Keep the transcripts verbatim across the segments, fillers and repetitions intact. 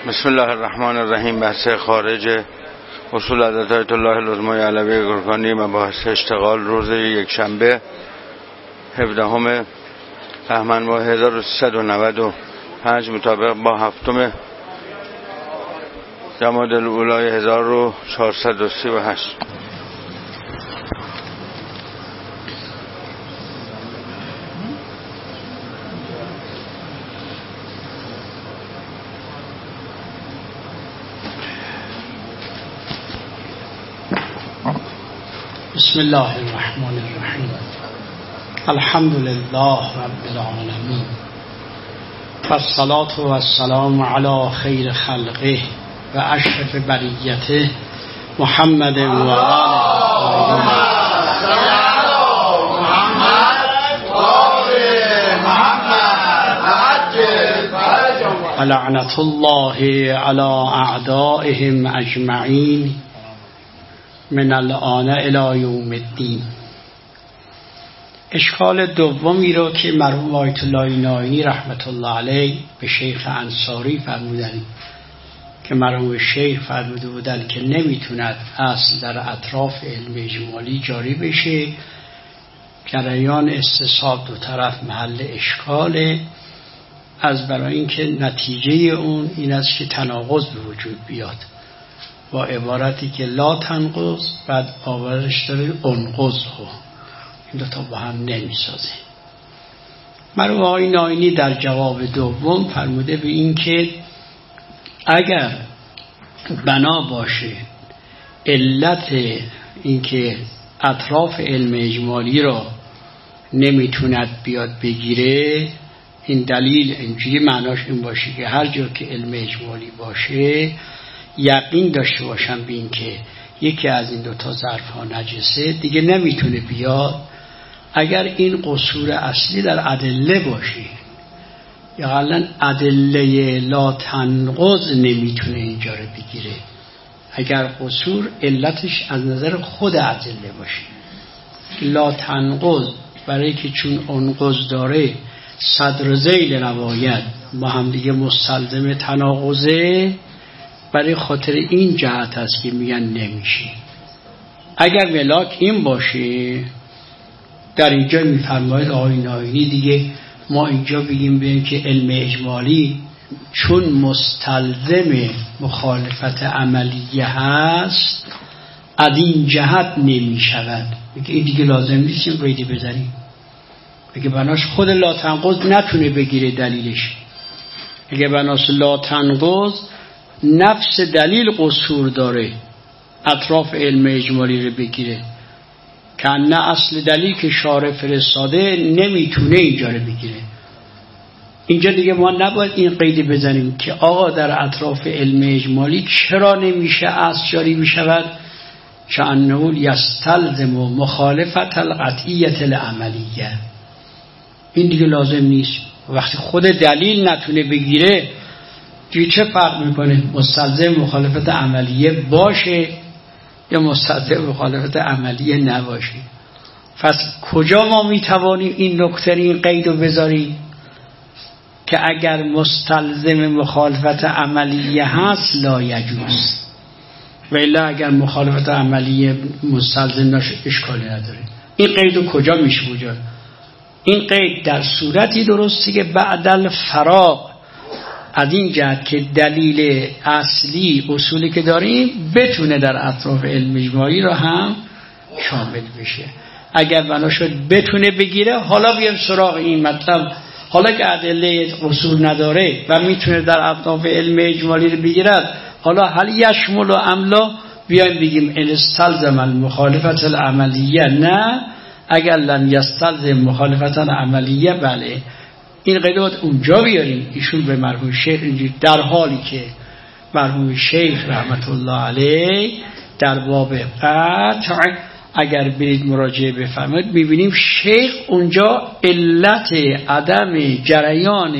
بسم الله الرحمن الرحیم. بحث خارج اصول حضرت آیت الله العظمی علوی گرگانی، مباحث اشتغال، روز یک شنبه هفدهم بهمن ماه هزار و سیصد و نود و پنج مطابق با هفتم جمادی الاولی هزار و چهارصد و سی و هشت. بسم الله الرحمن الرحیم. الحمد لله رب العالمین والصلاة والسلام علی خیر خلقه و اشرف بریته محمد و آله لعنت الله علی اعدائهم اجمعین من الان الی یوم الدین. اشکال دومی رو که مرحوم آیت الله نائینی رحمت الله علیه به شیخ انصاری فرمودند که مرحوم شیخ فرموده بودند که نمیتوند اصل در اطراف علم اجمالی جاری بشه، جریان استصحاب دو طرف محل اشکاله، از برای اینکه نتیجه اون این است که تناقض به وجود بیاد با عبارتی که لا تنقض، بعد آورش داره انقض ها، این دوتا با هم نمیسازه. مرحوم آقای نائینی در جواب دوم فرموده به این که اگر بنا باشه علت این که اطراف علم اجمالی را نمیتوند بیاد بگیره، این دلیل اینجوری معناش این باشه که هر جا که علم اجمالی باشه یقین داشته باشم به این که یکی از این دوتا ظرف ها نجسه، دیگه نمیتونه بیاد. اگر این قصور اصلی در ادله باشه یا حالا ادله لا تنقض نمیتونه اینجا رو بگیره، اگر قصور علتش از نظر خود ادله باشه. لا تنقض برای که چون انقض داره صدر ذیل روایت با هم دیگه مستلزم تناقضه، برای خاطر این جهت هست که میگن نمیشه. اگر ملاک این باشه در اینجا میفرماید آقای نائینی دیگه ما اینجا بگیم بگیم که علم اجمالی چون مستلزم مخالفت عملیه هست از این جهت نمیشود، بگه این دیگه لازم نیست این قیدی بزنیم، بگه بناش خود لا تنقض نتونه بگیره دلیلش، اگه بناش لا تنقض نفس دلیل قصور داره اطراف علم اجمالی رو بگیره، که نه اصل دلیل که شارع فرستاده نمیتونه اینجا رو بگیره. اینجا دیگه ما نباید این قید بزنیم که آقا در اطراف علم اجمالی چرا نمیشه اصل جاری بشود، چانه یستلزم مخالفت القطعیت العملیه. این دیگه لازم نیست. وقتی خود دلیل نتونه بگیره دیگه چه فرق میکنه مستلزم مخالفت عملیه باشه یا مستلزم مخالفت عملیه نباشه؟ پس کجا ما میتوانیم این نکته این قید رو بذاریم که اگر مستلزم مخالفت عملیه هست لا یجوز، و الا اگر مخالفت عملیه مستلزم نشه اشکالی نداره. این قید رو کجا میشه بجا؟ این قید در صورتی درسته که بعد الفراغ از این جهت که دلیل اصلی اصولی که داریم بتونه در اطراف علم اجمالی را هم شامل بشه. اگر بنا شد بتونه بگیره، حالا بیام سراغ این مطلب، حالا که ادله اصول نداره و میتونه در اطراف علم اجمالی رو بگیرد، حالا هل یشمل و املا بیایم بگیم ان استلزم المخالفت العملیه، نه اگر لم یستلزم مخالفت العملیه بله. این قیدات اونجا بیاریم. ایشون به مرحوم شیخ اینجوری، در حالی که مرحوم شیخ رحمت الله علیه در باب قطع اگر برید مراجعه بفرمایید میبینیم شیخ اونجا علت عدم جریان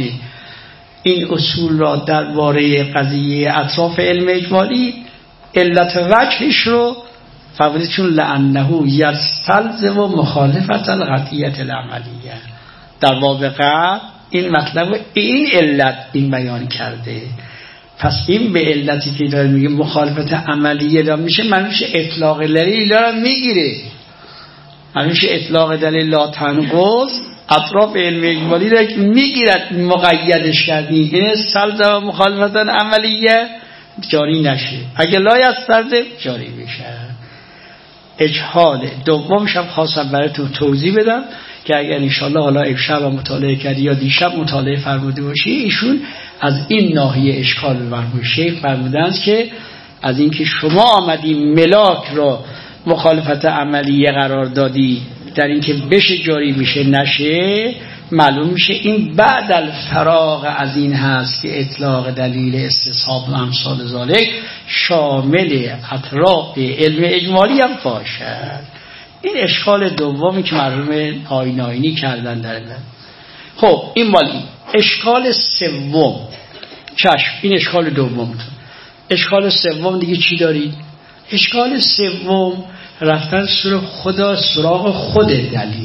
این اصول را درباره قضیه اطراف علم اجمالی علت وجهش رو فرموده چون لانه یستلزم مخالفت القطعیت العملیه. در باب قطع این مطلب این علت این بیان کرده. پس این به علتی که داره میگه مخالفت عملیه داره میشه، من میشه اطلاق دلیل داره میگیره، من میشه اطلاق دلیل لا تنقض اطراف علم اجمالی را که میگیرد مقیدش کردی، این سلزم مخالفت عملیه جاری نشه، اگه لا یستلزم جاری بشه. اجحال دومش هم خواستم براتون توضیح بدم که اگر انشالله حالا امشب مطالعه کردی یا دیشب مطالعه فرموده باشی، ایشون از این ناحیه اشکال مرحوم شیخ فرمودند که از اینکه شما آمدی ملاک را مخالفت عملیه قرار دادی در اینکه بشه جاری میشه نشه، معلوم میشه این بعد الفراغ از این هست که اطلاق دلیل استصحاب و امثال ذالک شامل اطراف علم اجمالی هم باشد. این اشکال دومی که مرحوم آیناینی کردن در این. خب این مالی اشکال سوم، چشم این اشکال دوم. اشکال سوم دیگه چی دارید؟ اشکال سوم رفتن سر خدا سراغ خود دلیل،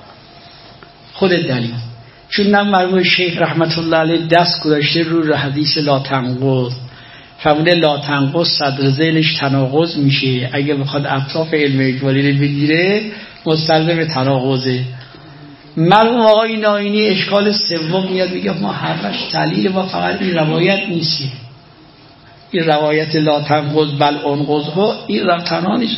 خود دلیل. چون نم مرحوم شیخ رحمت الله علیه دست گذاشته رو حدیث لا تنقض، فرموده لا تنقض صدر ذیلش تناقض میشه، اگه بخواد اطراف علم اجمالی رو بگیره مستلزم تناقضه. مرحوم آقای ناینی اشکال سوم میاد میگه ما حرفش دلیل ما فقط این روایت نیست، این روایت لا تنقض بل انقض ها این رو تنها نیست.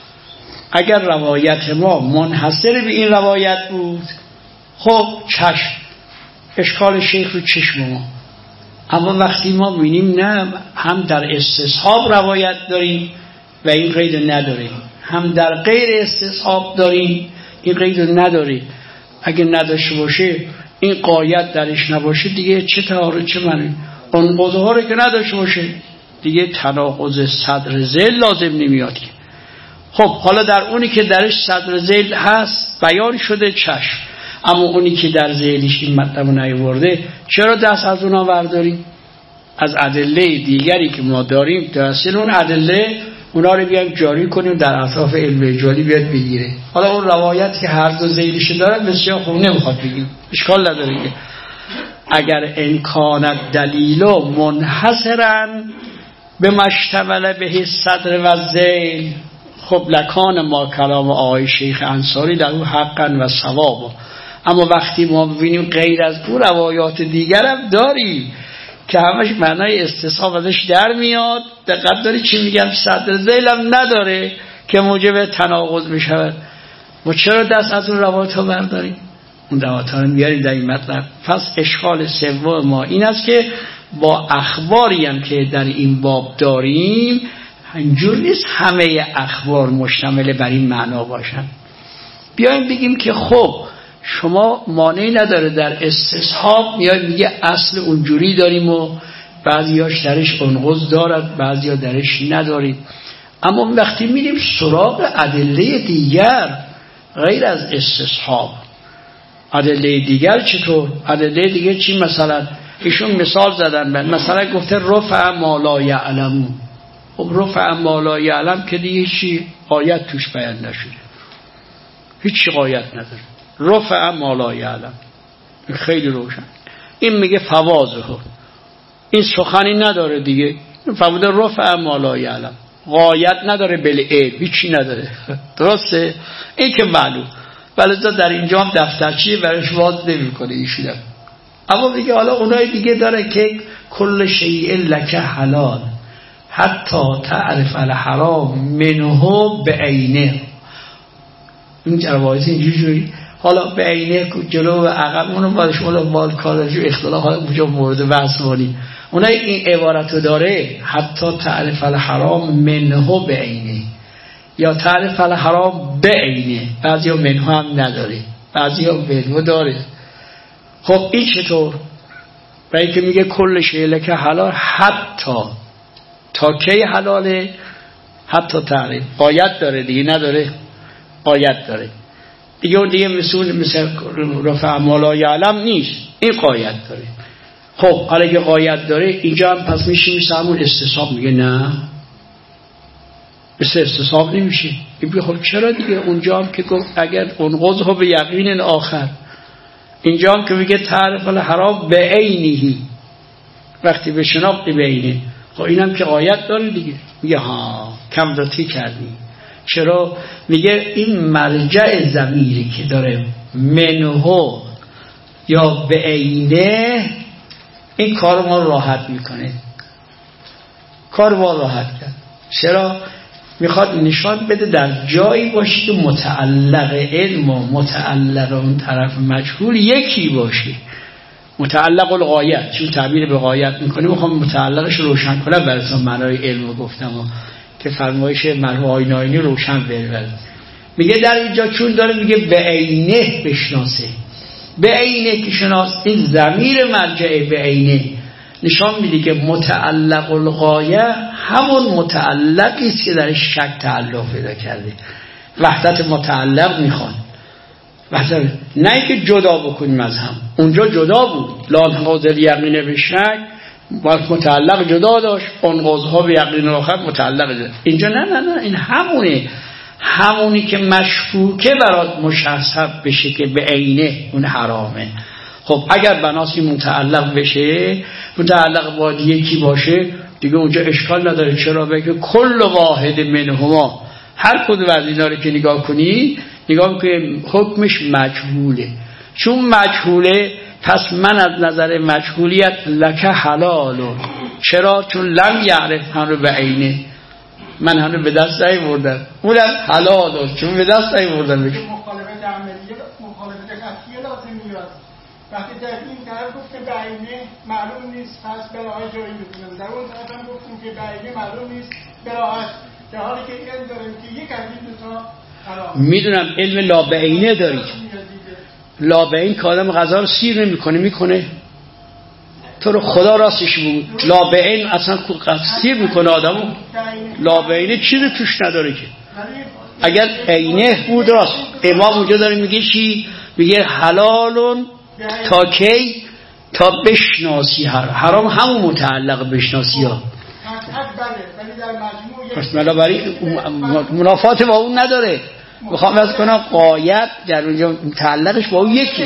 اگر روایت ما منحصر به این روایت بود خب چشم اشکال شیخ رو چشم ما، اما وقتی ما بینیم نه هم در استصحاب روایت داریم و این قید نداریم، هم در غیر استصحاب داریم این قید نداریم، اگه نداشته باشه این قایت درش نباشه دیگه چه تعارض چه معنی، اون قضاها رو که نداشته باشه دیگه تناقض صدر ذیل لازم نمیاد که. خب حالا در اونی که درش صدر ذیل هست بیان شده چشم، اما اونی که در ذیلش این مطلب نیاورده چرا دست از اونا برداریم؟ از ادله دیگری که ما داریم درسته اون ادله اونا رو بیایم جاری کنیم در اطراف علم اجمالی بیاد بگیره. حالا اون روایت که هر دو ذیلش داره بسیار خوب نمیخواد بگیم، اشکال نداره که اگر امکانت دلیلو منحصرا به مشتمل به صدر و ذیل، خب لکان ما کلام آقای شیخ انصاری در اون حقا و ثوابا. اما وقتی ما ببینیم غیر از اون روایات دیگر هم داریم که همش معنای استصحاب ازش در میاد، دقت داری چی میگم، صدر ذیل هم نداره که موجب تناقض میشود، ما چرا دست از اون روایات ها برداریم؟ اون روایات ها رو میاریم در این مطلب. پس اشکال سوم ما این است که با اخباری هم که در این باب داریم اینجور نیست همه اخبار مشتمل بر این معنا باشن. بیایم بگیم که خب شما مانعی نداره در استصحاب میاد میگه اصل اونجوری داریم و بعضیاش درش انقض دارد بعضیا درش نداریم، اما وقتی میریم سراغ ادله دیگر غیر از استصحاب، ادله دیگر چطور؟ ادله دیگر چی؟ مثلا ایشون مثال زدن، مثلا گفته رفع ما لا یعلمون. خب رفع ما لا یعلم که دیگه چی؟ آیت توش بیان نشده، هیچ آیت نداره. رفع ما لا یعلم خیلی روشن. این میگه فوازه، این سخنی نداره دیگه، فهمده رفع ما لا یعلم، غایت نداره بالعلم، هیچی نداره. درسته؟ این که معلوم، ولی در اینجا هم دفترچی برش واضح نمی کنه ایشون. اما میگه حالا اونای دیگه داره که کل شیء لک حلال حتی تعرف الحرام منه بعینه. این روایت اینجوری حالا بعینه جلو و عقب اونو بعدش اون مال کارجو اختلاف های اونجا مورد بحث مانی. اونای این عبارتو داره حتی تعرف الحرام منه بعینه یا تعرف الحرام بعینه، بعضیا منه هم نداره بعضیا منه داره. خب این چطور؟ برای که میگه کل شیء لک حلال حتی تا کی حلاله؟ حتی تعریف آیت داره دیگه، نداره آیت داره دیگه، اون دیگه مثل مثل رفع ما لا یعلم نیست، این قایت داره. خب حالا که قایت داره اینجا هم پس میشه مثل همون استصحاب، میگه نه مثل استصحاب نمیشه. میگه خب چرا دیگه؟ اونجا هم که گفت اگر انقض ها به یقین آخر، اینجا هم که میگه تعرف الحرام به عینه، وقتی به شناخت به عینه، خب اینم که آیت داره دیگه. میگه ها کم داتی کردی. چرا؟ میگه این مرجع ضمیری که داره منهو یا به عینه، این کار ما راحت میکنه، کار ما راحت کرد. چرا؟ میخواد نشان بده در جایی باشی که متعلق علم و متعلق اون طرف مجهول یکی باشه. متعلق الغایت، چون تعبیر به غایت میکنه، میخوام متعلقش روشن کنم براتون. معنای علم رو گفتم و که فرمایش مرحوم آیناینی روشن بره. میگه در اینجا چون داره میگه به عینه بشناسه، به عینه که شناس، این ضمیر مرجع به عینه نشان میده که متعلق الغایه همون متعلقی است که در شک تعلق پیدا کرده. وحدت متعلق میخوان، وحدت، نه اینکه جدا بکنیم از هم. اونجا جدا بود، لانقاض الیقین به شک متعلق جدا داشت، انقاضها به یقین آخر متعلق جدا. اینجا نه نه نه، این همونه، همونی که مشکوکه برات مشخص بشه که به عینه اون حرامه. خب اگر بناسی متعلق بشه، متعلق باید یکی باشه دیگه، اونجا اشکال نداره. چرا؟ بگه کل واحد منهما، هر کدوم از اینا رو که نگاه کنی، نگاه میکنی حکمش مجهوله. چون مجهوله پس من از نظر مجهولیت لکه حلالو. چرا؟ چون لم یعرف هم رو به عینه، من هم رو به دست نیاوردم، اونم حلالو چون به دست نیاوردم. مخالفت عملیه، مخالفت قطعیه لازم میاد. وقتی در این طرف گفت که به عینه معلوم نیست، پس براهای جایی میتونم. در اون طرف هم گفتیم که به عینه معلوم نیست، براهت، در حالی که علم داریم که یک از این دوتا حرام. میدونم علم لا به عینه دارید. لا به عین که آدم غذا رو سیر نمیکنه، میکنه تو رو خدا راستش بود. لا به عین اصلا سیر میکنه آدمو. لا به عینه چیزی توش نداره که. اگر عینه بود راست. امام اونجا داره میگه چی؟ میگه حلالون تا کی؟ تا بشناسی حرام، همون متعلق بشناسی ها. پس بنابراین منافات با اون نداره. میخوام از کنم قایت در اونجا متعلقش با اون یکی.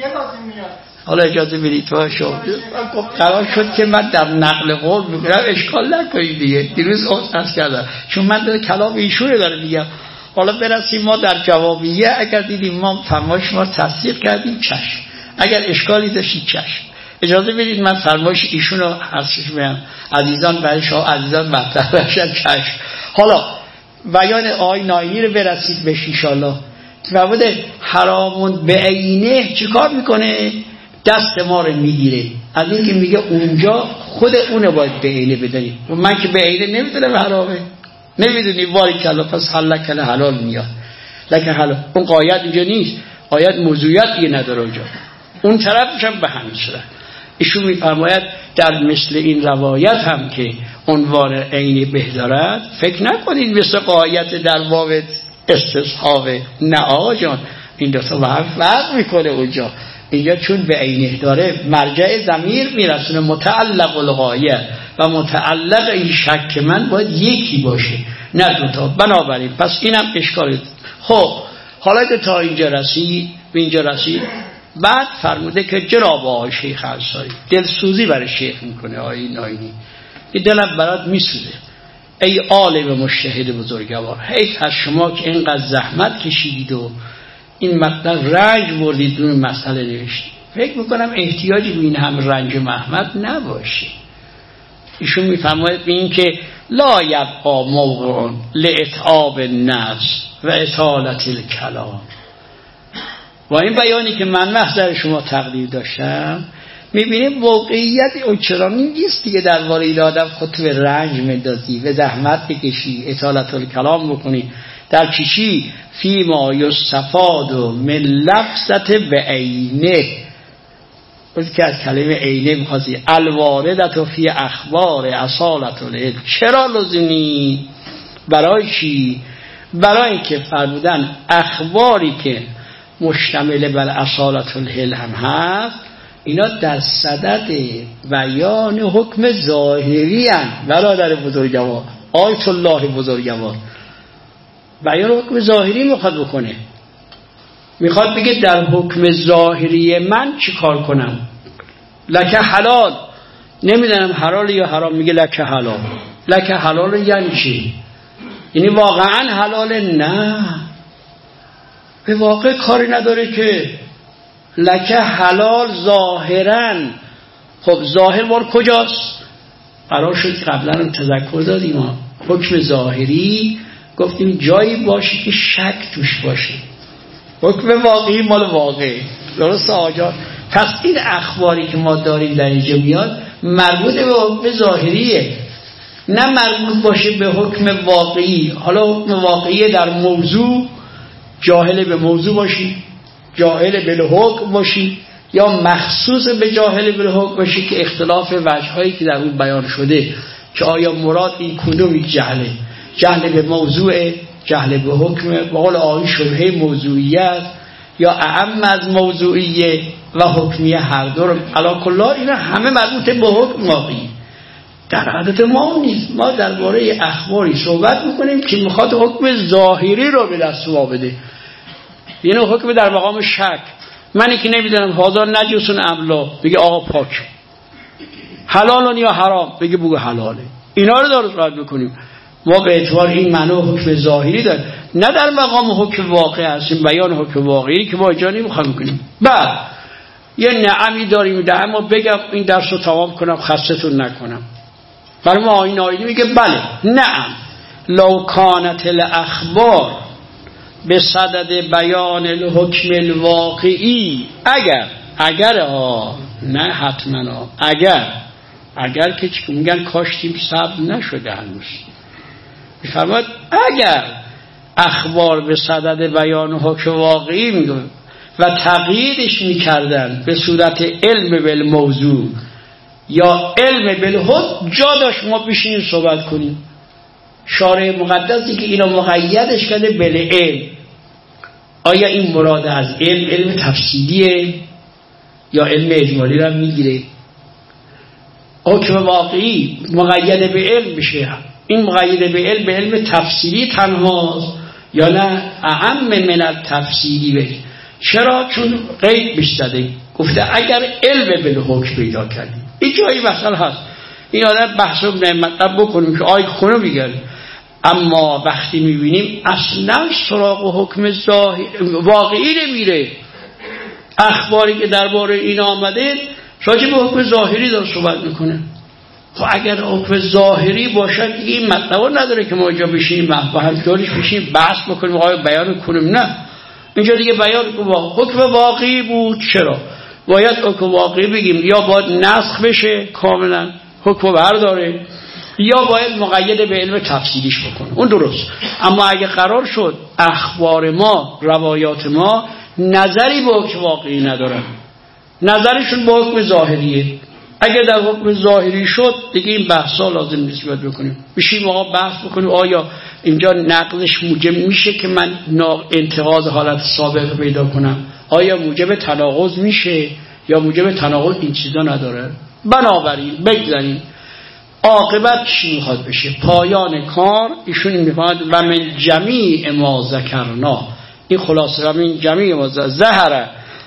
حالا اجازه بدید تو شو قرار شد که من در نقل قول میگم، اشکال نکنید دیگه. دیروز عرض کردم چون من در کلام ایشونه داره میگم. حالا برسیم ما در جوابیه، اگر دیدیم ما فرمایش ما تصدیق کردیم چشم، اگر اشکالی داشتید چشم. اجازه بدید من فرمایش ایشون رو حسش میگم، عزیزان برای شما عزیزان مطرح بشن چشم. حالا بیان آی ناینی رو برسید بهش ان شاء الله. فرمود حرامون به عینه چیکار میکنه؟ دست ما رو میگیره از این که میگه اونجا خود اونه باید به عینه بدونی. و من که به عینه نمیدونم حرامه، نمیدونی واری کلا، پس حلال کلا حلال میاد. لکن حلال اون قایت اینجا نیست، قایت موضوعیت دیگه نداره اونجا. اون طرفش هم به همین صورت. ایشون میفرماید در مثل این روایت هم که عنوان عینی به دارد، فکر نکنید مثل قایت در باب استصحابه. نه آقا جان، این دو تا با هم فرق میکنه. اونجا اینجا چون به عینه داره مرجع ضمیر میرسونه متعلق الغایه و متعلق این شک من باید یکی باشه نه دوتا. بنابراین پس اینم اشکاله. خب حالا که تا اینجا رسید، به اینجا رسید، بعد فرموده که جناب آقای شیخ انصاری دلسوزی برای شیخ میکنه. آقای ناینی این دلم برات میسوزه ای عالم مجتهد بزرگوار، حیف از شما که اینقدر زحمت کشیدید و این مطلب رنج بردید دون مسئله نوشتید. فکر میکنم احتیاجی به این هم رنج محمد نباشه. ایشون میفرماید به این که لا یبقا موضع لاتعاب النفس و اطالت الکلام. با این بیانی که من محضر شما تقدیر داشتم، میبینیم موقعیت اونچنانی نیست دیگه درباره این آدم خودت به رنج مندازی، به زحمت بکشی، اطالت الکلام بکنی. در چیشی فی ما یستفاد من لفظت به عینه، اون که از کلمه عینه میخواستی الواردت فی اخبار اصالت العلم. چرا لزومی؟ برای چی؟ برای که فرمودن اخباری که مشتمل بر اصالت العلم هم هست، اینا در صدد بیان حکم ظاهری هست. برادر بزرگوار، آیت الله بزرگوار بیان حکم ظاهری میخواد بکنه. میخواد بگه در حکم ظاهری من چی کار کنم؟ لکه حلال نمیدونم حلال یا حرام، میگه لکه حلال. لکه حلال یعنی چی؟ یعنی واقعا حلاله؟ نه، به واقع کاری نداره که. لکه حلال ظاهرا. خب ظاهر بار کجاست؟ قرار شد قبلا هم تذکر دادیم ما حکم ظاهری گفتیم جایی باشه که شک توش باشه. حکم واقعی مال واقعی. درسته آجا؟ پس این اخباری که ما داریم در اینجا میاد مربوط به حکم ظاهریه، نه مربوط باشه به حکم واقعی. حالا حکم واقعی در موضوع جاهل به موضوع باشی، جاهل به حکم باشی، یا مخصوص به جاهل به حکم باشی که اختلاف وجهایی که در اون بیان شده که آیا مراد این کدومی جهله، جهل به موضوع، جهل به حکم، به قول آیه شبهه موضوعیت یا اعم از موضوعیه و حکمیه، هر دو رو علا کلا اینا همه مربوط به حکم واقعی. در عادت ما نیست. ما درباره اخباری صحبت میکنیم که میخواد حکم ظاهری رو به دست ما بده، یعنی حکم در مقام شک. منی که نمیدونم هازا نجسون املا، بگه آقا پاک. حلالون یا حرام، بگه بگه حلاله. اینا رو داره صحبت بکنیم. ما به اعتبار این معنی حکم ظاهری داریم، نه در مقام حکم واقعی هستیم، بیان حکم واقعی که ما جا نمیخوایم کنیم. بعد یه نعمی داریم ده، اما بگم این درس رو تمام کنم خستتون نکنم. برای ما آیین آیینی میگه بله نعم لو کانت الاخبار به صدد بیان الحکم الواقعی، اگر اگر ها نه حتما ها، اگر اگر که چی میگن کاشتیم صبر نشده هنوز، میفرماد اگر اخبار به صدد بیان حکم واقعی میگن و تقییدش میکردن به صورت علم بالموضوع یا علم بالحکم، جا داشت ما بشینیم صحبت کنیم. شارع مقدسی که اینا مقیدش کرده بالعلم، آیا این مراد از علم علم تفصیلیه یا علم اجمالی رو میگیره؟ حکم واقعی مقید به علم بشه، این مقید به علم به علم تفصیلی تنهاست یا نه اعم من التفصیلی بشه؟ چرا؟ چون قید بشده گفته اگر علم به حکم پیدا کردیم. این جایی مثلا هست این آدم بحث رو مطلب بکنیم که آی خونه میگرد، اما وقتی میبینیم اصلا سراغ حکم ظاهر واقعی نمیره. اخباری که درباره این آمده راجع به حکم ظاهری داره صحبت میکنه. خب اگر حکم ظاهری باشد این مطلب نداره که ما اینجا بشینیم با هم جوریش بشینیم بحث بکنیم آیا بیان کنیم. نه، اینجا دیگه بیان حکم واقعی بود. چرا باید حکم واقعی بگیم؟ یا باید نسخ بشه کاملا حکم برداره، یا باید مقید به علم تفصیلیش بکنه. اون درست. اما اگه قرار شد اخبار ما، روایات ما نظری به حکم واقعی ندارن، نظرشون به حکم ظاهریه، اگر در حکم ظاهری شد دیگه این بحثا لازم نیست باید بکنیم. بشیم آقا بحث بکنیم آیا اینجا نقلش موجب میشه که من انتقاض حالت سابق پیدا کنم، آیا موجب تناقض میشه یا موجب تناقض، این چیزا نداره. بنابراین بگذاریم عاقبت چی میخواد بشه. پایان کار ایشون میخواد و من جمیع ما ذکرنا، این خلاصه و من جمیع ما ظهر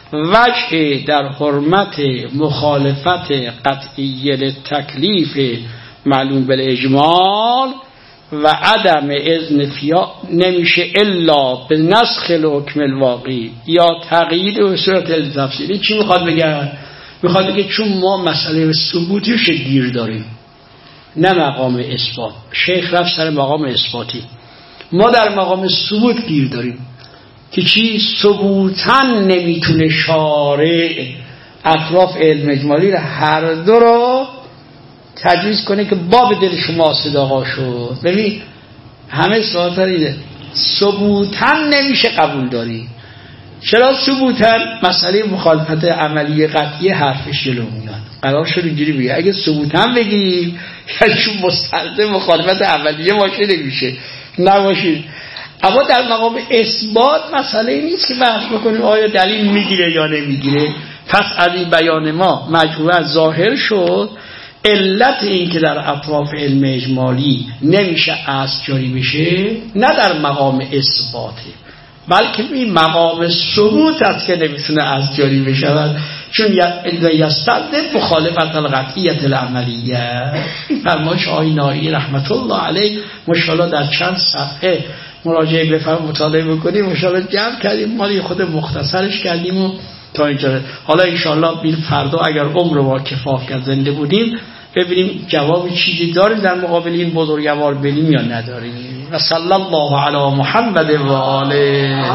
وجه در حرمت مخالفت قطعی تکلیف معلوم بالاجمال و عدم اذن فیا نمیشه الا به نسخ الحکم الواقعی یا تقیید به صورت التفصیلی. چی میخواد بگه؟ میخواد بگه چون ما مسئله ثبوتیش گیر داریم نه مقام اثبات. شیخ رفت سر مقام اثباتی، ما در مقام ثبوت گیر داریم که چی؟ ثبوتاً نمیتونه شارع اطراف علم اجمالی رو هر دو رو تجویز کنه که باب دل شما صداقا شد. ببین همه سوال داریده ثبوتاً نمیشه قبول داری. چرا ثبوتاً؟ مسئله مخالفت عملی قطعی حرفش جلو میاد. قرار شد اینجوری بگی اگه ثبوتاً بگی یعنی چون مستلزم مخالفت عملیه باشه نمیشه نباشید. اما در مقام اثبات مسئله نیست که بحث بکنیم آیا دلیل میگیره یا نمیگیره. پس از این بیان ما مجموعه ظاهر شد علت این که در اطراف علم اجمالی نمیشه اصل جاری بشه نه در مقام اثباته، بلکه این مقام ثبوت است که نمیتونه اصل جاری بشه. چون یستدد مخالفت القطعیت العملیه. فرمایش آقای نایی رحمت الله علیه مشاءالله در چند صفحه مراجعه بفرم مطالعه بکنیم، مشاءالله جمع کردیم، مالی خود مختصرش کردیم و تا اینجا. حالا انشاءالله بیل فردا اگر عمر ما کفایت کرد زنده بودیم ببینیم جواب چیزی داریم در مقابل این بزرگوار بریم یا نداریم. و صلی الله علی محمد و آله.